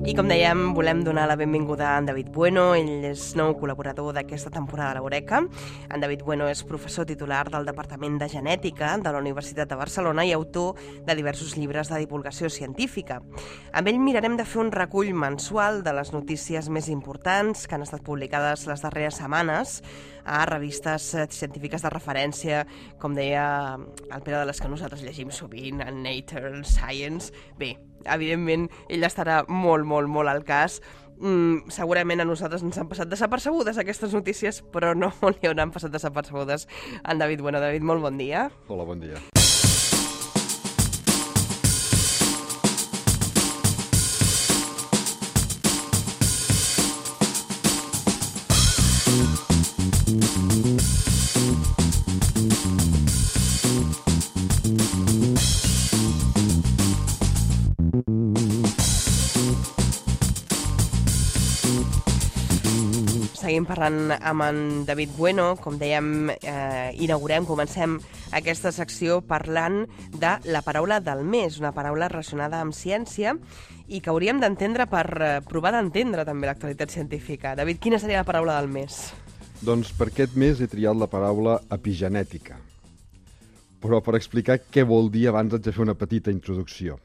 I com dèiem, volem donar la benvinguda a en David Bueno. Ell és nou col·laborador d'aquesta temporada a l'Eureka. En David Bueno és professor titular del Departament de Genètica de la Universitat de Barcelona i autor de diversos llibres de divulgació científica. Amb ell mirarem de fer un recull mensual de les notícies més importants que han estat publicades les darreres setmanes a revistes científiques de referència, com deia el Pere, de les que nosaltres llegim sovint, en Nature, Science. Bé, evidentment, ell estarà molt al cas. Segurament a nosaltres ens han passat desapercebudes aquestes notícies, però no li hauran passat desapercebudes en David Bueno. David, molt bon dia. Hola, bon dia. Seguim parlant amb en David Bueno. Com dèiem, comencem aquesta secció parlant de la paraula del mes, una paraula relacionada amb ciència i que hauríem d'entendre per provar d'entendre també l'actualitat científica. David, quina seria la paraula del mes? Doncs per aquest mes he triat la paraula epigenètica. Però per explicar què vol dir abans haig de fer una petita introducció.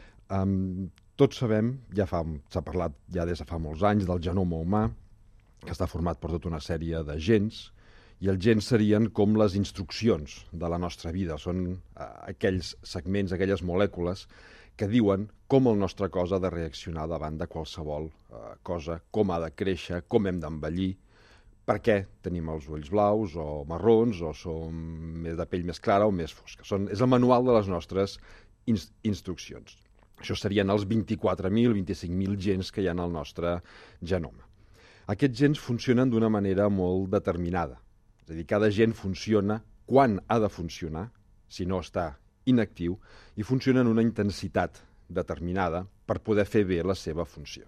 Tots sabem, s'ha parlat ja des de fa molts anys del genoma humà, que està format per tota una sèrie de gens, i els gens serien com les instruccions de la nostra vida. Són aquells segments, aquelles molècules que diuen com el nostre cos ha de reaccionar davant de qualsevol cosa, com ha de créixer, com hem d'envellir, per què tenim els ulls blaus o marrons, o som de pell més clara o més fosca. És el manual de les nostres instruccions. Això serien els 24.000, 25.000 gens que hi ha en el nostre genoma. Aquests gens funcionen d'una manera molt determinada. És a dir, cada gen funciona quan ha de funcionar, si no està inactiu, i funciona en una intensitat determinada per poder fer bé la seva funció.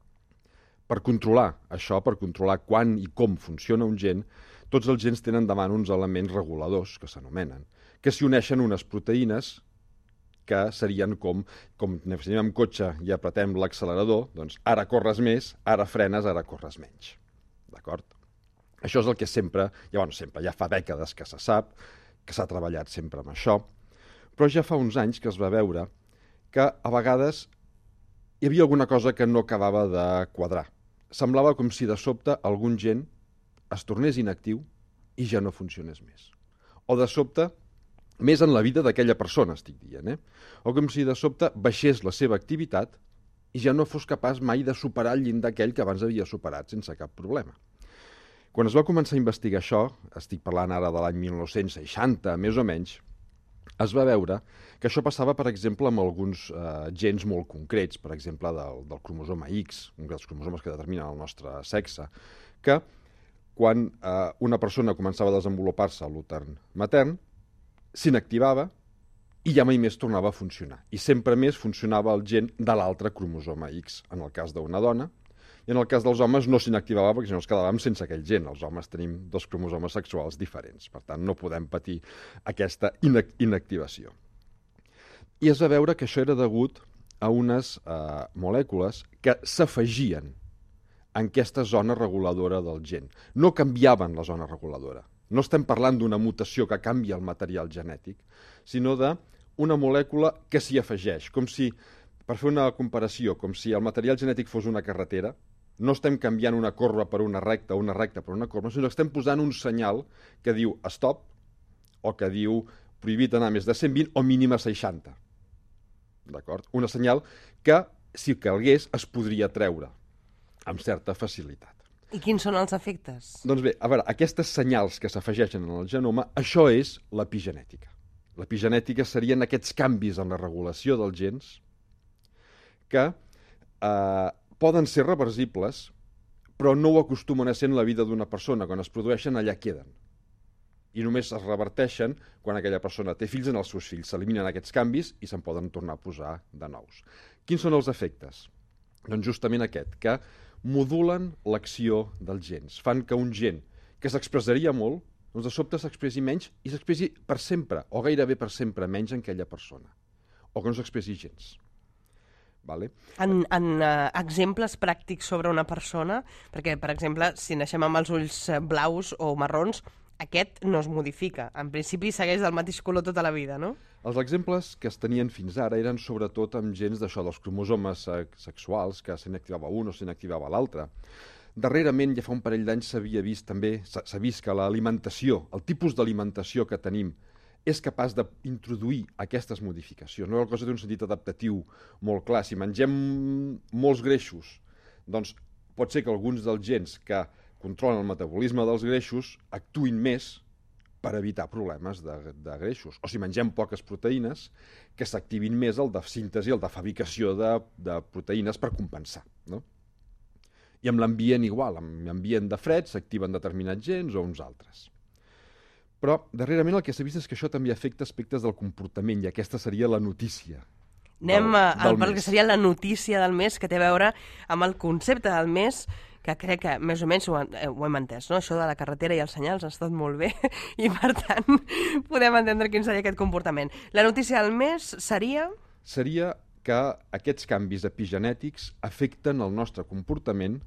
Per controlar això, per controlar quan i com funciona un gen, tots els gens tenen davant uns elements reguladors, que s'anomenen, que s'hi uneixen unes proteïnes que serien com si anem amb cotxe i apretem l'accelerador, doncs ara corres més, ara frenes, ara corres menys. D'acord? Això és el que sempre ja fa dècades que se sap, que s'ha treballat sempre amb això, però ja fa uns anys que es va veure que a vegades hi havia alguna cosa que no acabava de quadrar. Semblava com si de sobte algun gen es tornés inactiu i ja no funcionés més. O de sobte, més en la vida d'aquella persona, estic dient, o com si de sobte baixés la seva activitat i ja no fos capaç mai de superar el llindar aquell que abans havia superat sense cap problema. Quan es va començar a investigar això, estic parlant ara de l'any 1960, més o menys, es va veure que això passava, per exemple, amb alguns gens molt concrets, per exemple, del cromosoma X, un dels cromosomes que determinen el nostre sexe, que quan una persona començava a desenvolupar-se a l'úter matern, s'inactivava i ja mai més tornava a funcionar. I sempre més funcionava el gen de l'altre cromosoma X, en el cas d'una dona, i en el cas dels homes no s'inactivava perquè si no ens quedàvem sense aquell gen. Els homes tenim dos cromosomes sexuals diferents, per tant no podem patir aquesta inactivació. I es va veure que això era degut a unes molècules que s'afegien en aquesta zona reguladora del gen. No canviaven la zona reguladora. No estem parlant d'una mutació que canvia el material genètic, sinó d'una molècula que s'hi afegeix. Com si, per fer una comparació, com si el material genètic fos una carretera, no estem canviant una corba per una recta o una recta per una corba, sinó que estem posant un senyal que diu stop o que diu prohibit anar més de 120 o mínim a 60. D'acord? Una senyal que, si calgués, es podria treure amb certa facilitat. I quins són els efectes? Doncs bé, a veure, aquestes senyals que s'afegeixen en el genoma, això és l'epigenètica. L'epigenètica serien aquests canvis en la regulació dels gens que poden ser reversibles, però no ho acostumen a ser en la vida d'una persona. Quan es produeixen, allà queden. I només es reverteixen quan aquella persona té fills, en els seus fills. S'eliminen aquests canvis i se'n poden tornar a posar de nous. Quins són els efectes? Doncs justament aquest, que modulen l'acció dels gens. Fan que un gen que s'expressaria molt, doncs de sobte s'expressi menys i s'expressi per sempre, o gairebé per sempre menys en aquella persona. O que no s'expressi gens. Vale? En exemples pràctics sobre una persona, perquè, per exemple, si naixem amb els ulls blaus o marrons, aquest no es modifica. En principi segueix del mateix color tota la vida, no? Els exemples que es tenien fins ara eren sobretot amb gens d'això, dels cromosomes sexuals, que se n'activava un o se n'activava l'altre. Darrerament, ja fa un parell d'anys, s'ha vist que l'alimentació, el tipus d'alimentació que tenim, és capaç d'introduir aquestes modificacions. No? La cosa té un sentit adaptatiu molt clar. Si mengem molts greixos, doncs pot ser que alguns dels gens que controlen el metabolisme dels greixos actuïn més per evitar problemes de greixos. O si mengem poques proteïnes, que s'activin més el de síntesi, el de fabricació de proteïnes per compensar. No? I amb l'ambient igual, amb l'ambient de fred s'activen determinats gens o uns altres. Però darrerament el que s'ha vist és que això també afecta aspectes del comportament i aquesta seria la notícia. Anem al que seria la notícia del mes, que té a veure amb el concepte del mes, que crec que més o menys ho hem entès, no? Això de la carretera i els senyals ha estat molt bé i per tant podem entendre quin seria aquest comportament. La notícia del mes seria? Seria que aquests canvis epigenètics afecten el nostre comportament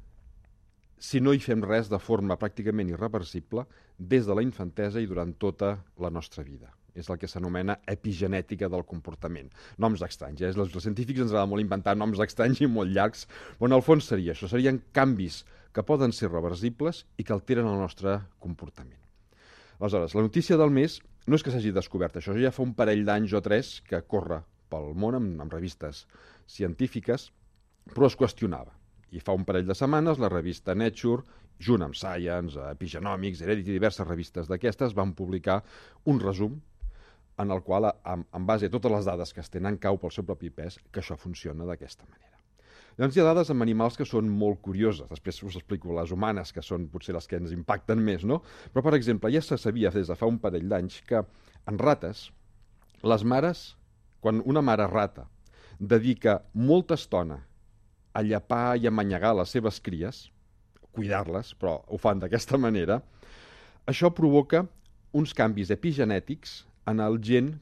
si no hi fem res de forma pràcticament irreversible des de la infantesa i durant tota la nostra vida. És el que s'anomena epigenètica del comportament. Noms estranys, Els científics ens agrada molt inventar noms estranys i molt llargs, però en el fons seria això, serien canvis que poden ser reversibles i que alteren el nostre comportament. Aleshores, la notícia del mes no és que s'hagi descobert això, ja fa un parell d'anys o 3 que corre pel món amb revistes científiques, però es qüestionava. I fa un parell de setmanes la revista Nature, junt amb Science, Epigenomics, Heredity i diverses revistes d'aquestes, van publicar un resum en el qual, en base a totes les dades que es tenen, cau pel seu propi pes que això funciona d'aquesta manera. Llavors hi ha dades amb animals que són molt curioses. Després us explico les humanes, que són potser les que ens impacten més, no? Però, per exemple, ja se sabia des de fa un parell d'anys que en rates, les mares, quan una mare rata dedica molta estona a llepar i a manyegar les seves cries, cuidar-les, però ho fan d'aquesta manera, això provoca uns canvis epigenètics en el gen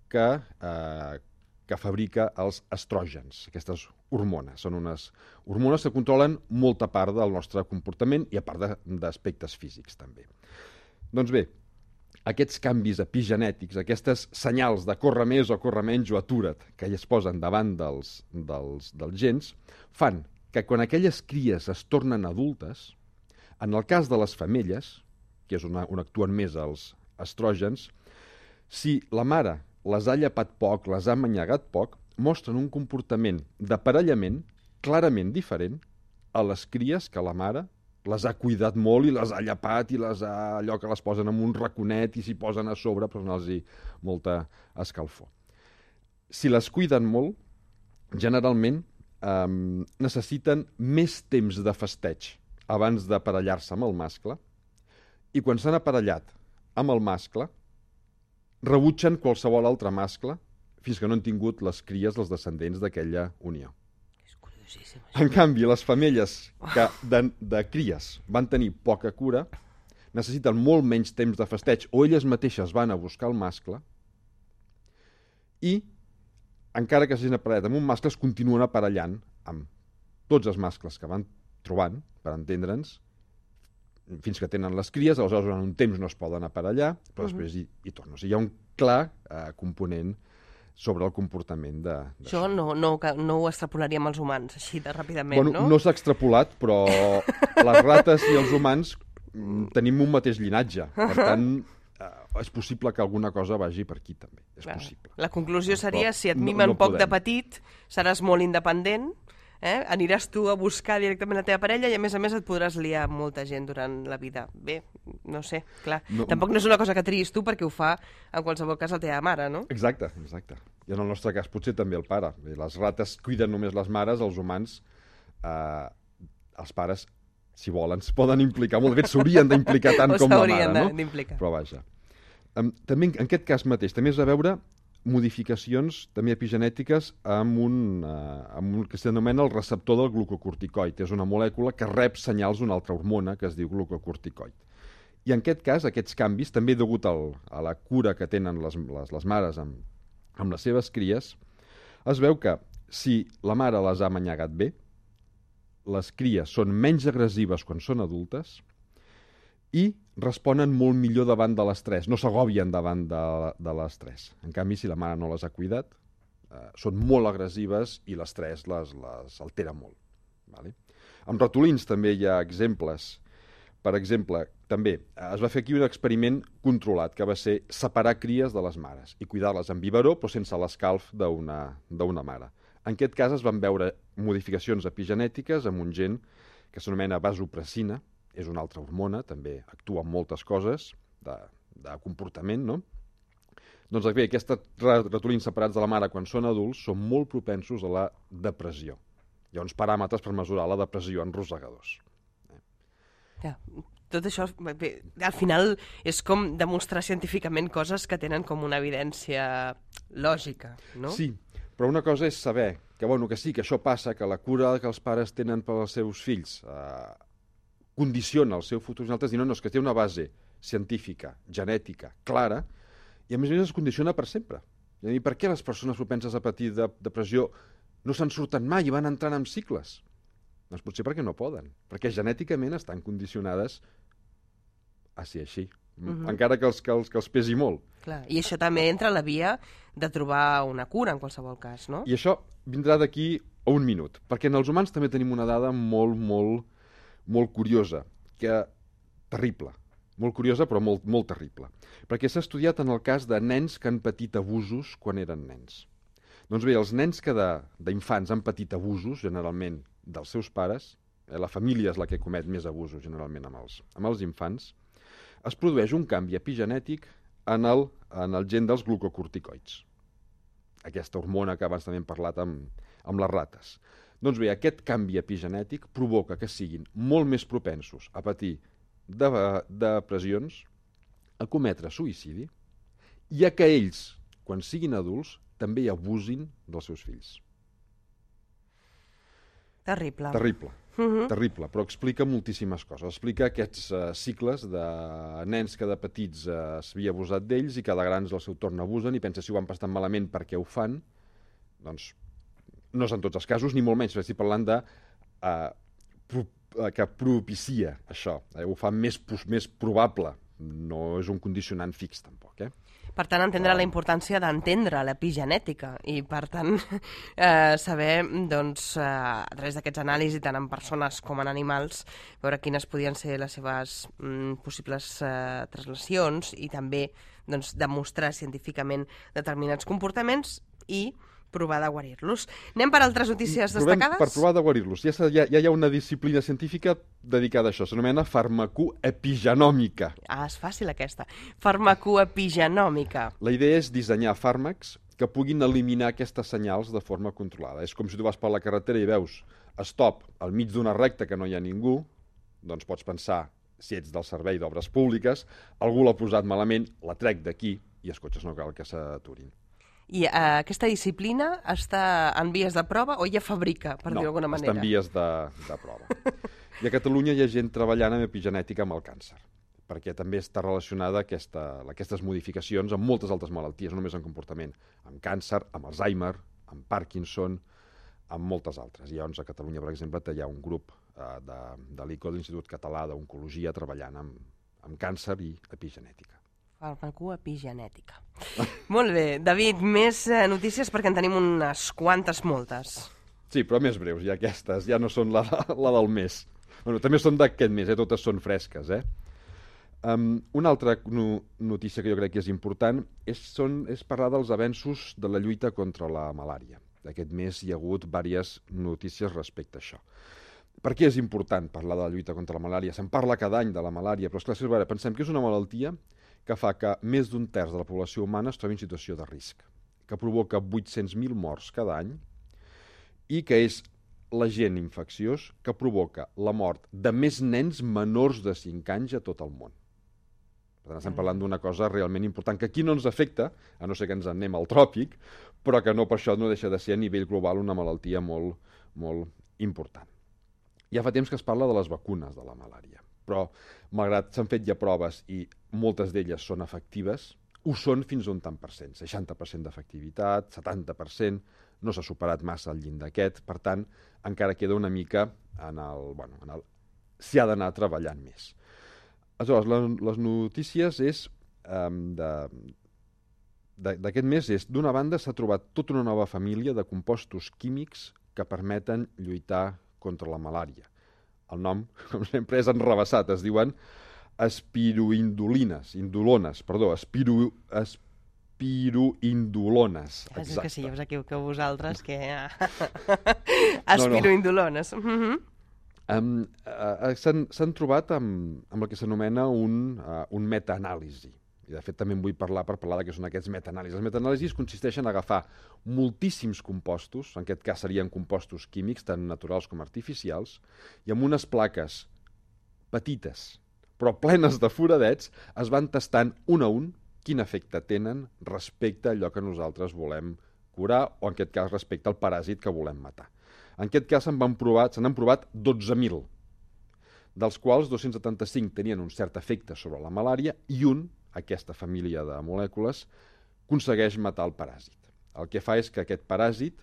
que fabrica els estrògens, aquestes hormones. Són unes hormones que controlen molta part del nostre comportament i a part d'aspectes físics també. Doncs bé, aquests canvis epigenètics, aquestes senyals de córrer més o córrer menys o atura't que es posen davant dels gens, fan que quan aquelles cries es tornen adultes, en el cas de les femelles, que és on actuen més els estrògens, si la mare les ha llepat poc, les ha manyegat poc, mostren un comportament d'aparellament clarament diferent a les cries que la mare les ha cuidat molt i les ha llepat i allò que les posen en un raconet i s'hi posen a sobre per donar-los molta escalfor. Si les cuiden molt, generalment necessiten més temps de festeig abans d'aparellar-se amb el mascle i quan s'han aparellat amb el mascle rebutgen qualsevol altre mascle fins que no han tingut les cries, els descendents d'aquella unió. En canvi, les femelles que de cries van tenir poca cura necessiten molt menys temps de festeig o elles mateixes van a buscar el mascle i, encara que s'hagin aparellat amb un mascle, es continuen aparellant amb tots els mascles que van trobant, per entendre'ns, fins que tenen les cries, aleshores durant un temps no es poden aparellar, però després hi tornen. O sigui, hi ha un clar component sobre el comportament d'això. Això no ho extrapolaríem als humans, així de ràpidament, no? No s'ha extrapolat, però les rates i els humans tenim un mateix llinatge. Per tant, és possible que alguna cosa vagi per aquí, també. És possible. La conclusió seria, si et mimen poc de petit, seràs molt independent, aniràs tu a buscar directament la teva parella i a més et podràs liar amb molta gent durant la vida. Bé, no sé, clar. Tampoc no és una cosa que triïs tu perquè ho fa en qualsevol cas la teva mare, no? Exacte. I en el nostre cas potser també el pare. Les rates cuiden només les mares, els humans, els pares, si volen, es poden implicar. Molt bé, s'haurien d'implicar tant com la mare, no? Però vaja. També en aquest cas mateix, també és a veure modificacions també epigenètiques amb un que s'anomena el receptor del glucocorticoide. És una molècula que rep senyals d'una altra hormona que es diu glucocorticoide. I en aquest cas, aquests canvis, també degut a la cura que tenen les mares amb les seves cries, es veu que si la mare les ha manyagat bé, les cries són menys agressives quan són adultes i responen molt millor davant de l'estrès, no s'agòbien davant de l'estrès. En canvi, si la mare no les ha cuidat, són molt agressives i l'estrès les altera molt. Vale? Amb ratolins també hi ha exemples. Per exemple, també es va fer aquí un experiment controlat, que va ser separar cries de les mares i cuidar-les en biberó, però sense l'escalf d'una mare. En aquest cas es van veure modificacions epigenètiques amb un gen que s'anomena vasopressina, és una altra hormona, també actua en moltes coses de comportament, no? Doncs bé, aquests ratolins separats de la mare quan són adults són molt propensos a la depressió. Hi ha uns paràmetres per mesurar la depressió en rosegadors. Ja, tot això, bé, al final, és com demostrar científicament coses que tenen com una evidència lògica, no? Sí, però una cosa és saber que, bueno, que sí, que això passa, que la cura que els pares tenen pels seus fills condiciona el seu futur. Nosaltres dir, no, és que té una base científica, genètica, clara, i a més es condiciona per sempre. És a dir, per què les persones propenses a patir depressió no se'n surten mai i van entrant en cicles? Doncs potser perquè no poden, perquè genèticament estan condicionades a ser així, encara que els pesi molt. Clar. I això també entra a la via de trobar una cura, en qualsevol cas, no? I això vindrà d'aquí a un minut, perquè en els humans també tenim una dada molt curiosa, terrible, molt curiosa però molt terrible, perquè s'ha estudiat en el cas de nens que han patit abusos quan eren nens. Doncs bé, els nens que d'infants han patit abusos, generalment dels seus pares, la família és la que comet més abusos generalment amb els infants, es produeix un canvi epigenètic en el gen dels glucocorticoids. Aquesta hormona que abans també hem parlat amb les rates. Doncs bé, aquest canvi epigenètic provoca que siguin molt més propensos a patir depressions, a cometre suïcidi i a que ells, quan siguin adults, també hi abusin dels seus fills. Terrible. Terrible, però explica moltíssimes coses. Explica aquests cicles de nens que de petits s'havia abusat d'ells i que de grans al seu torn abusen i pensa si ho han passat malament perquè ho fan. Doncs no és en tots els casos, ni molt menys, estic parlant de que propicia això. Ho fa més probable. No és un condicionant fix, tampoc, Per tant, entendre la importància d'entendre l'epigenètica i, per tant, saber, doncs, a través d'aquests anàlisis, tant en persones com en animals, veure quines podien ser les seves possibles translacions i també doncs, demostrar científicament determinats comportaments i provar de guarir-los. Anem per altres notícies destacades? Per provar de guarir-los. Ja hi ha una disciplina científica dedicada a això. S'anomena farmacoepigenòmica. És fàcil aquesta. Farmacoepigenòmica. La idea és dissenyar fàrmacs que puguin eliminar aquestes senyals de forma controlada. És com si tu vas per la carretera i veus stop al mig d'una recta que no hi ha ningú, doncs pots pensar, si ets del servei d'obres públiques, algú l'ha posat malament, la trec d'aquí i els cotxes no cal que s'aturin. I aquesta disciplina està en vies de prova o ja fabrica, per dir-ho d'alguna manera? No, està en vies de prova. I a Catalunya hi ha gent treballant amb epigenètica amb el càncer, perquè també està relacionada aquestes modificacions amb moltes altres malalties, no només en comportament, amb càncer, amb Alzheimer, amb Parkinson, amb moltes altres. I llavors a Catalunya, per exemple, hi ha un grup de l'ICO, de l'Institut Català d'Oncologia, treballant amb càncer i epigenètica. Farmacoepigenètica. Molt bé. David, més notícies perquè en tenim unes quantes, moltes. Sí, però més breus, ja aquestes. Ja no són la del mes. Bueno, també són d'aquest mes, totes són fresques. Una altra notícia que jo crec que és important és parlar dels avenços de la lluita contra la malària. Aquest mes hi ha hagut diverses notícies respecte a això. Per què és important parlar de la lluita contra la malària? Se'n parla cada any de la malària, però esclar, pensem que és una malaltia que fa que més d'un terç de la població humana es trobi en situació de risc, que provoca 800.000 morts cada any i que és l'agent infecciós que provoca la mort de més nens menors de 5 anys a tot el món. Per tant, estem parlant d'una cosa realment important, que aquí no ens afecta, a no ser que ens en anem al tròpic, però que no per això no deixa de ser a nivell global una malaltia molt, molt important. Ja fa temps que es parla de les vacunes de la malària, però malgrat s'han fet ja proves i moltes d'elles són efectives, ho són fins a un tant per cent, 60% d'efectivitat, 70%, no s'ha superat massa el llindar aquest, per tant, encara queda una mica s'hi ha d'anar treballant més. Aleshores, les notícies d'aquest mes és, d'una banda, s'ha trobat tota una nova família de compostos químics que permeten lluitar contra la malària. El nom, com sempre, és enrevessat, es diuen espiroindulones. És que sí, ja us equivoqueu vosaltres, que... Espiroindulones. S'han trobat amb el que s'anomena un metaanàlisi. I de fet també en vull parlar per parlar de què són aquests metaanàlisis. Els metaanàlisis consisteixen en agafar moltíssims compostos, en aquest cas serien compostos químics, tant naturals com artificials, i amb unes plaques petites, però plenes de foradets, es van tastant un a un quin efecte tenen respecte a allò que nosaltres volem curar, o en aquest cas respecte al paràsit que volem matar. En aquest cas se n'han provat 12.000, dels quals 275 tenien un cert efecte sobre la malària i aquesta família de molècules, aconsegueix matar el paràsit. El que fa és que aquest paràsit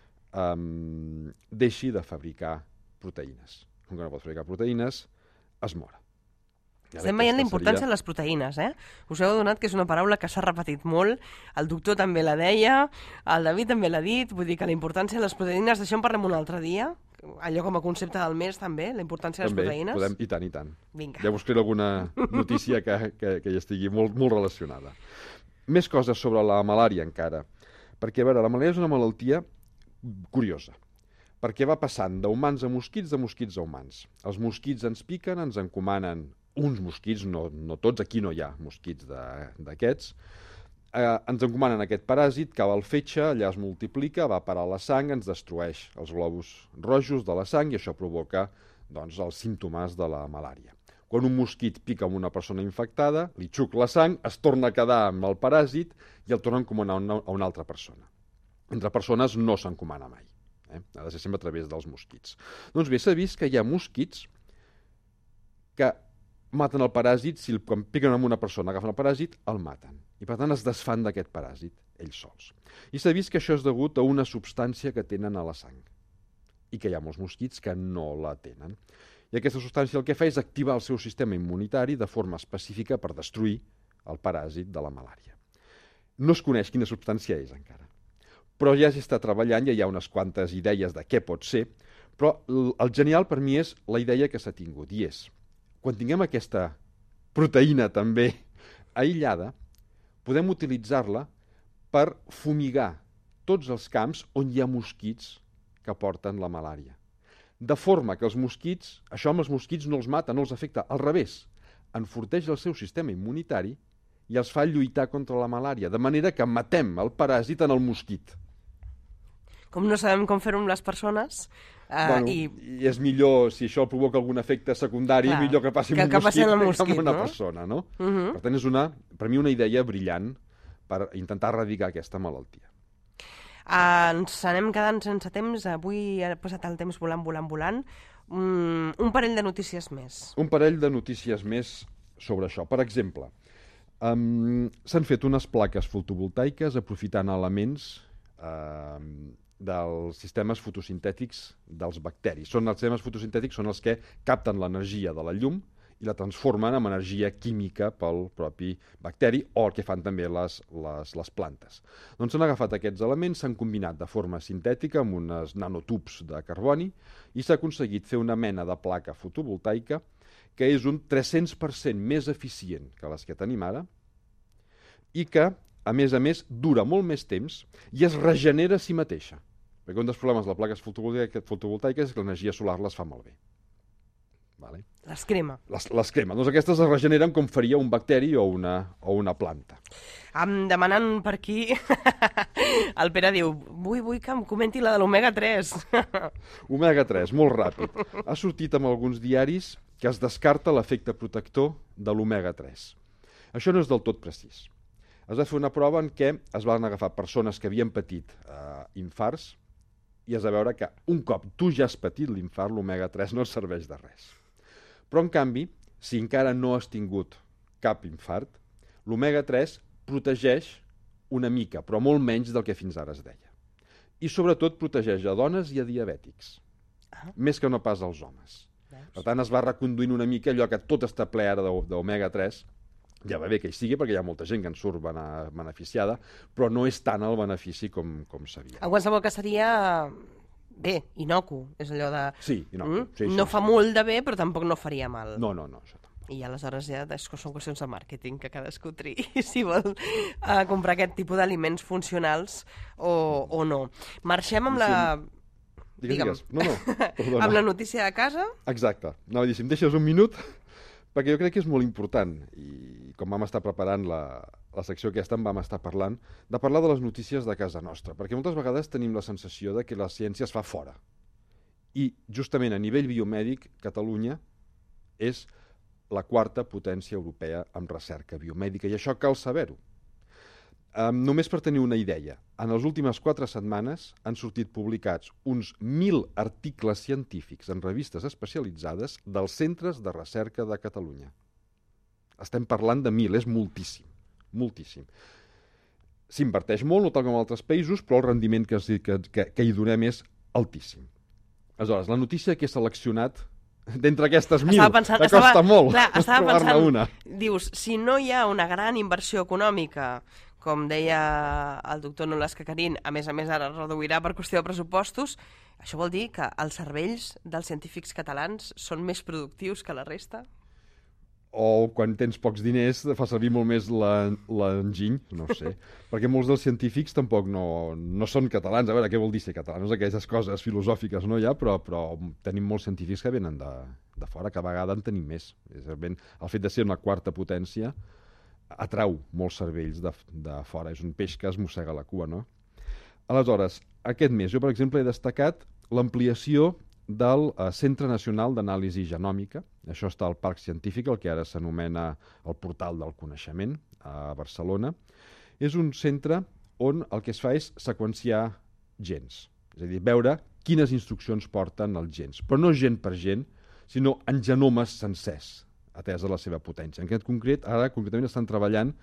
deixi de fabricar proteïnes. Com que no pot fabricar proteïnes, es mor. Estem veient la importància de les proteïnes, eh? Us heu adonat que és una paraula que s'ha repetit molt, el doctor també la deia, el David també l'ha dit, vull dir que la importància de les proteïnes, d'això en parlem un altre dia, allò com a concepte del mes també, la importància de les proteïnes. Podem, i tant. Vinga. Ja buscaré alguna notícia que hi estigui molt relacionada. Més coses sobre la malària encara, perquè a veure, la malària és una malaltia curiosa, perquè va passant d'humans a mosquits, de mosquits a humans. Els mosquits ens piquen, ens encomanen uns mosquits, no tots, aquí no hi ha mosquits d'aquests, ens encomanen aquest paràsit, cava al fetge, allà es multiplica, va parar a la sang, ens destrueix els globus rojos de la sang i això provoca els símptomes de la malària. Quan un mosquit pica amb una persona infectada, li xuc la sang, es torna a quedar amb el paràsit i el torna a encomanar a una altra persona. Entre persones no s'encomana mai. Ha de ser sempre a través dels mosquits. Doncs bé, s'ha vist que hi ha mosquits que maten el paràsit, si quan piquen amb una persona agafen el paràsit, el maten. I per tant es desfan d'aquest paràsit, ells sols. I s'ha vist que això és degut a una substància que tenen a la sang. I que hi ha molts mosquits que no la tenen. I aquesta substància el que fa és activar el seu sistema immunitari de forma específica per destruir el paràsit de la malària. No es coneix quina substància és encara. Però ja s'està treballant, ja hi ha unes quantes idees de què pot ser, però el genial per mi és la idea que s'ha tingut, i és quan tinguem aquesta proteïna també aïllada, podem utilitzar-la per fumigar tots els camps on hi ha mosquits que porten la malària. De forma que els mosquits, això amb els mosquits no els mata, no els afecta, al revés, enforteix el seu sistema immunitari i els fa lluitar contra la malària, de manera que matem el paràsit en el mosquit. Com no sabem com fer-ho amb les persones... I és millor, si això provoca algun efecte secundari, millor que passi amb un mosquit que amb una persona, no? Per tant, és per mi una idea brillant per intentar erradicar aquesta malaltia. Ens anem quedant sense temps, avui ha passat el temps volant. Un parell de notícies més. Un parell de notícies més sobre això. Per exemple, s'han fet unes plaques fotovoltaiques aprofitant elements dels sistemes fotosintètics dels bacteris. Els sistemes fotosintètics són els que capten l'energia de la llum i la transformen en energia química pel propi bacteri, o el que fan també les plantes. Doncs s'han agafat aquests elements, s'han combinat de forma sintètica amb unes nanotubs de carboni i s'ha aconseguit fer una mena de placa fotovoltaica que és un 300% més eficient que les que tenim ara i que a més, dura molt més temps i es regenera a si mateixa. Perquè un dels problemes de les plaques fotovoltaiques és que l'energia solar les fa malbé. Les crema. Les crema. Doncs aquestes es regeneren com faria un bacteri o una planta. Demanant per aquí, el Pere diu, vull que em comenti la de l'omega 3. Omega 3, molt ràpid. Ha sortit en alguns diaris que es descarta l'efecte protector de l'omega 3. Això no és del tot precís. Es va fer una prova en què es van agafar persones que havien patit infarts i es va veure que un cop tu ja has patit l'infart, l'omega 3 no et serveix de res. Però, en canvi, si encara no has tingut cap infart, l'omega 3 protegeix una mica, però molt menys del que fins ara es deia. i sobretot protegeix a dones i a diabètics, més que no pas als homes. Per tant, es va reconduint una mica allò que tot està ple ara d'omega-3, ja va bé que hi sigui, perquè hi ha molta gent que en surt beneficiada, però no és tant el benefici com sabia. En qualsevol cas seria, bé, inocu, és allò de... Sí, inocu. No fa molt de bé, però tampoc no faria mal. No, això tampoc. I aleshores ja són qüestions de màrqueting, que cadascú triï si vol comprar aquest tipus d'aliments funcionals o no. Marxem amb la... Digues. No, perdona. Amb la notícia de casa? Exacte. No, em deixes un minut, perquè jo crec que és molt important, i com vam estar preparant la secció aquesta, vam estar parlant de parlar de les notícies de casa nostra, perquè moltes vegades tenim la sensació de que la ciència es fa fora. I justament a nivell biomèdic, Catalunya és la quarta potència europea en recerca biomèdica, i això cal saber-ho. Només per tenir una idea, en les últimes 4 setmanes han sortit publicats uns 1.000 articles científics en revistes especialitzades dels centres de recerca de Catalunya. Estem parlant de 1.000, és moltíssim, moltíssim. S'inverteix molt, no tal com en altres països, però el rendiment que hi donem és altíssim. Aleshores, la notícia que he seleccionat d'entre aquestes 1.000, que costa molt trobar-ne una. Dius, si no hi ha una gran inversió econòmica, com deia el doctor Nolasca Carín, a més ara reduirà per qüestió de pressupostos, això vol dir que els cervells dels científics catalans són més productius que la resta? O quan tens pocs diners fa servir molt més l'enginy, no ho sé, perquè molts dels científics tampoc no són catalans. A veure, què vol dir ser catalans? Aquelles coses filosòfiques no hi ha, però tenim molts científics que venen de fora, que a vegades en tenim més. El fet de ser una quarta potència atrau molts cervells de fora, és un peix que es mossega la cua, no? Aleshores, aquest mes jo, per exemple, he destacat l'ampliació del Centre Nacional d'Anàlisi Genòmica. Això està al Parc Científic, el que ara s'anomena el Portal del Coneixement, a Barcelona. És un centre on el que es fa és seqüenciar gens, és a dir, veure quines instruccions porten els gens, però no gent per gent, sinó en genomes sencers, atesa la seva potència. En aquest ara concretament estan treballant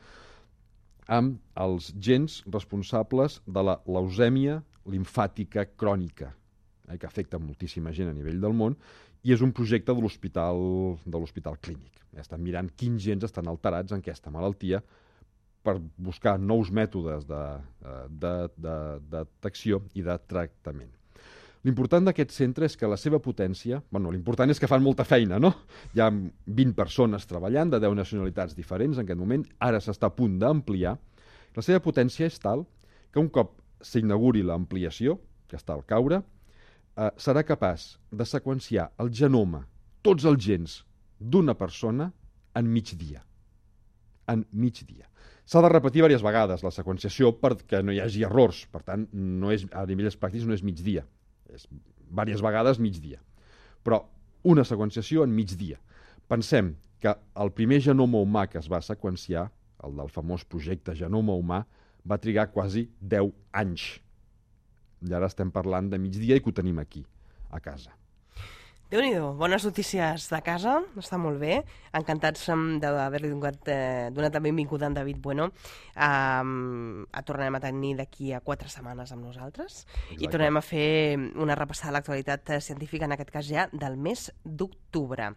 amb els gens responsables de la leucèmia limfàtica crònica, que afecta moltíssima gent a nivell del món, i és un projecte de l'Hospital Clínic. Estan mirant quins gens estan alterats en aquesta malaltia per buscar nous mètodes de detecció i de tractament. L'important d'aquest centre és que la seva potència... l'important és que fan molta feina, no? Hi ha 20 persones treballant de 10 nacionalitats diferents en aquest moment, ara s'està a punt d'ampliar. La seva potència és tal que un cop s'inauguri l'ampliació, que està al caure, serà capaç de seqüenciar el genoma, tots els gens d'una persona en migdia. En migdia. S'ha de repetir diverses vegades la seqüenciació perquè no hi hagi errors. Per tant, a nivells pràctics no és migdia. És diverses vegades migdia. Però una seqüenciació en migdia. Pensem que el primer genoma humà que es va seqüenciar, el del famós projecte Genoma Humà, va trigar quasi 10 anys. I ara estem parlant de migdia i que ho tenim aquí, a casa. Déu-n'hi-do, bones notícies de casa, està molt bé. Encantats d'haver-li donat la benvinguda a en David Bueno. Tornarem a tenir d'aquí a 4 setmanes amb nosaltres. Exacte. I tornarem a fer una repassada a l'actualitat científica, en aquest cas ja del mes d'octubre.